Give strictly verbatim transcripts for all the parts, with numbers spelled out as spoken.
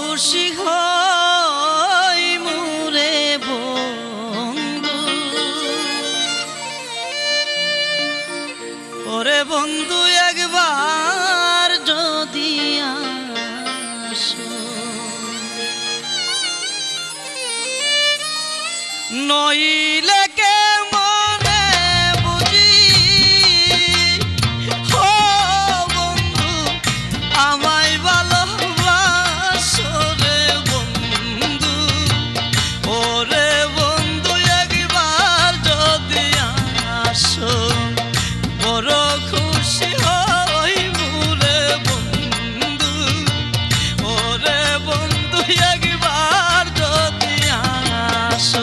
খুশি হই মুরে বন্ধু, ওরে বন্ধু একবার যদি আসো, নইলে কে মনে বুঝি ও বন্ধু আমায় ভালোবাসো রে বন্ধু, ওরে বন্ধু একবার যদি আসো বড় খুশি হই মুরে বন্ধু, ওরে বন্ধু একবার যদি আসো।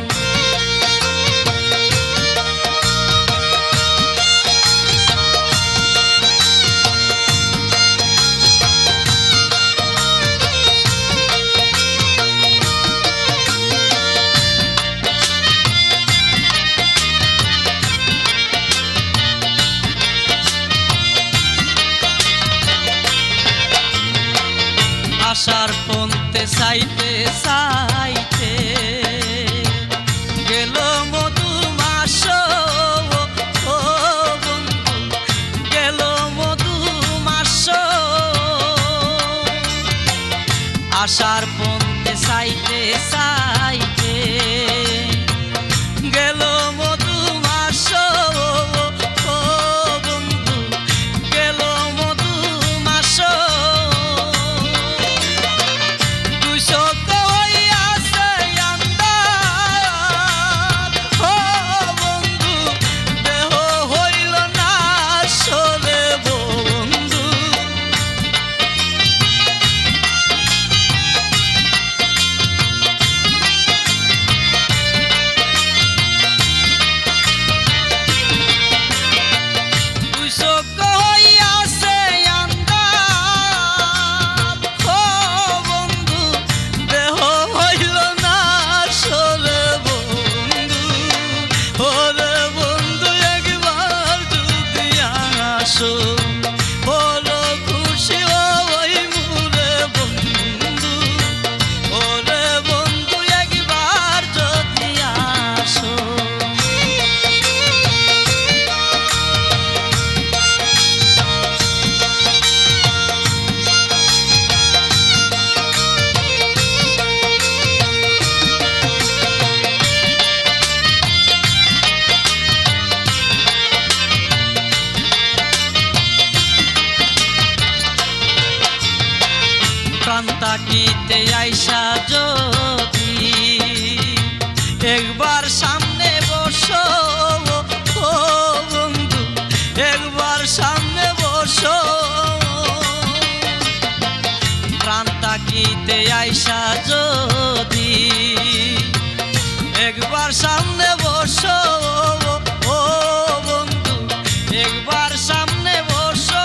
আশার পন্থে চাইতে চাইতে গেল মধুমাস, ও বন্ধু গেল মধুমাস, আশার পন্থে চাইতে চাইতে গেল মধুমাস, ও বন্ধু গেল মধুমাস, বড় খুশি হই মুরে বন্ধু, ওরে বন্ধু একবার যদি আসো। কান্তাকিতে আইসা যদি একবার সামনে বসো, ও বন্ধু একবার সামনে বসো, কান্তাকিতে আইসা যদি একবার সামনে বসো, ও বন্ধু একবার সামনে বসো,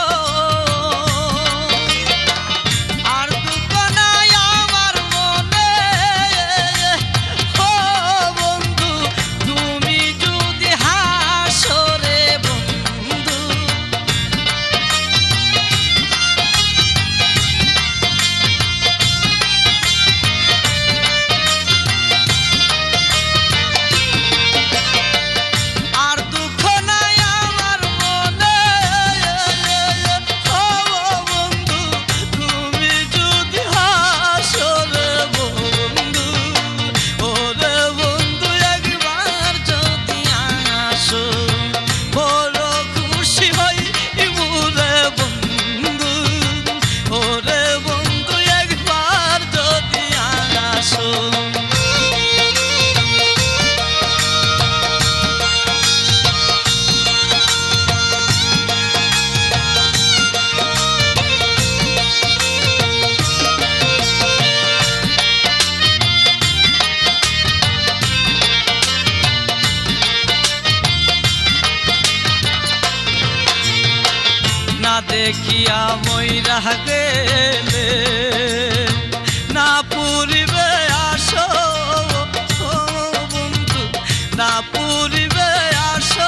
দেখিয়া মইরা গেলে না পুরিবে আসো, ও বন্ধু না পুরিবে আসো,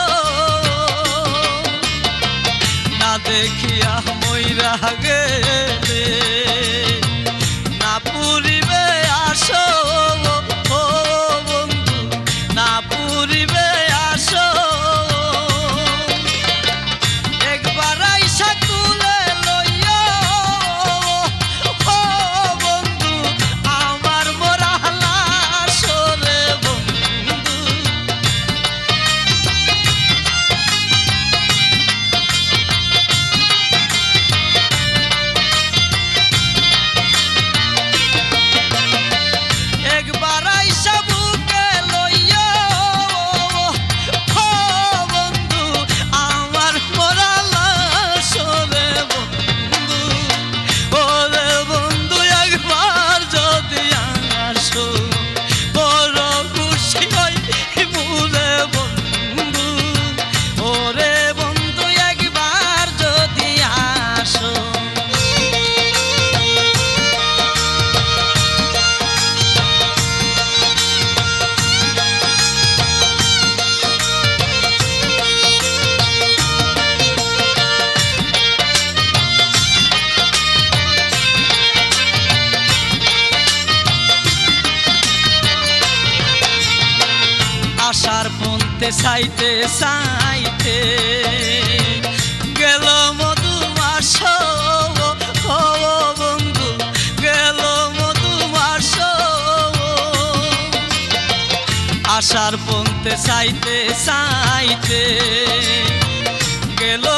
না দেখিয়া মইরা গেলে না পন্থে চাইতে চাইতে গেল মধুমাস ও বন্ধু গেল মধুমাস আশার পন্থে চাইতে চাইতে গেল